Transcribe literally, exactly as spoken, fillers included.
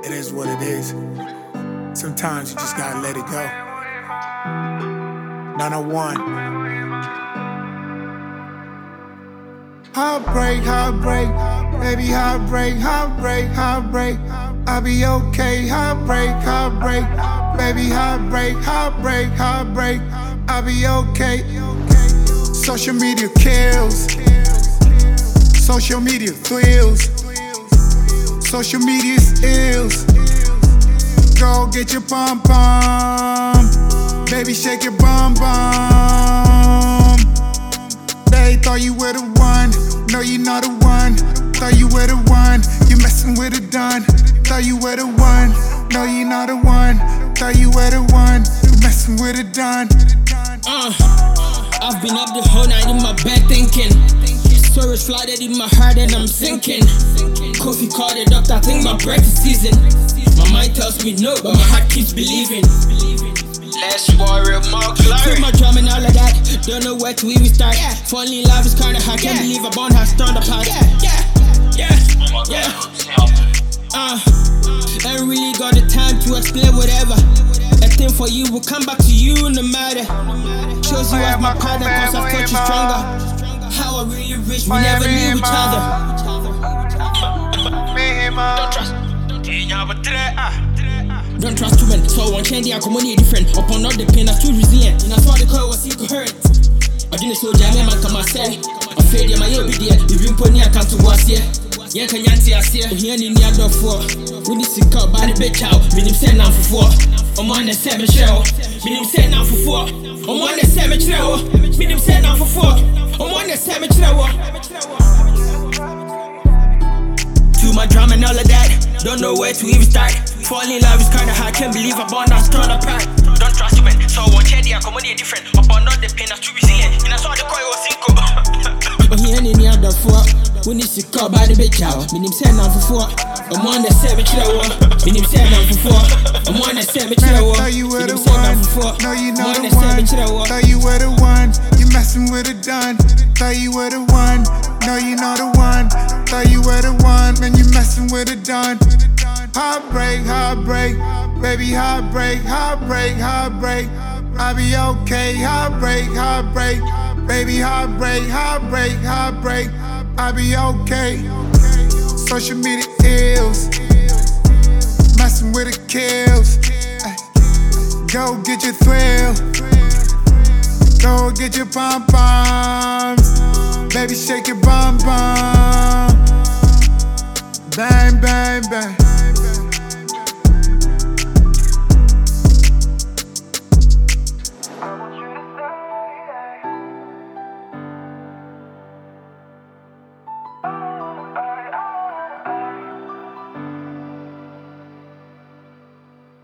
It is what it is. Sometimes you just gotta let it go. nine oh one. Heartbreak, heartbreak, baby, heartbreak, heartbreak, heartbreak. I'll be okay. Heartbreak, heartbreak, baby, heartbreak, heartbreak, heartbreak. I'll be okay. Social media kills. Social media thrills. Social media's ills. Go get your pom pom, baby, shake your bum bum. They thought you were the one, no, you're not the one. Thought you were the one, you messing with a done. Thought you were the one, no, you're not the one. Thought you were the one, you messing with a done. Uh, I've been up the whole night in my bed thinking. Stories flooded in my heart and I'm sinking. Coffee called the doctor, I think my breath is season. My mind tells me no, but my heart keeps believing. Less warrior, more glory. Took my drum and all of that, don't know where to even start. Yeah. Falling in love is kinda hard, can't believe a bond has torn apart. Yeah, yeah, yeah, yeah. Uh, I ain't really got the time to explain whatever. A thing for you will come back to you no matter. Chose you as my partner cause I thought you stronger. How I really wish we never knew each other. Don't trust. Don't trust too many. So one change, I come on different. Upon all the pain, that's too resilient. And I saw the call was incoherent. I didn't so jam, man, come and say. I'm afraid you might be there. If you put me, I come to us here. Yeah, can you see us here? Here in the other four. We need to cut by the bitch out. We need to send out for four. I'm on the seven show. We need to send out for four. I'm on the seven show. We need to send out for four. I'm on the seven show. To my drum and all of that. Don't know where to even start. Falling in love is kinda hard, can't believe a bond that's torn apart. Don't trust you, man. So one check, I come on here different. Upon all the pain, that's too resilient. And I saw the coil was single. But he ain't in the other four. We need to call by the bitch out. Me name send out for four. I'm on the seven chill. Me name send out for four. I'm on the seven chill. Thought you were the one. No, you not the one. Thought you were the one. You messing with a done. Thought you were the one. No, you not the one. Thought you were the one. Man, you messing with a done. Heartbreak, heartbreak, baby, heartbreak, heartbreak, heartbreak. I'll be okay. Heartbreak, heartbreak, baby, heartbreak, heartbreak, heartbreak. I'll be okay. Social media ills, messing with the kills. Go get your thrill, go get your pom poms, baby, shake your bum bum. Bang, bang, bang.